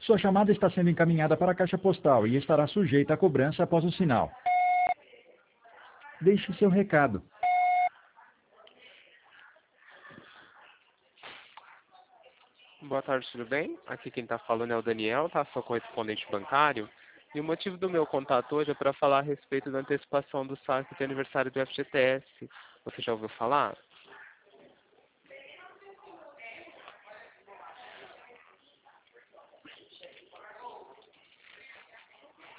Sua chamada está sendo encaminhada para a caixa postal e estará sujeita a cobrança após o sinal. Deixe seu recado. Boa tarde, tudo bem? Aqui quem está falando é o Daniel, tá? Sou correspondente bancário. E o motivo do meu contato hoje é para falar a respeito da antecipação do saque de aniversário do FGTS. Você já ouviu falar?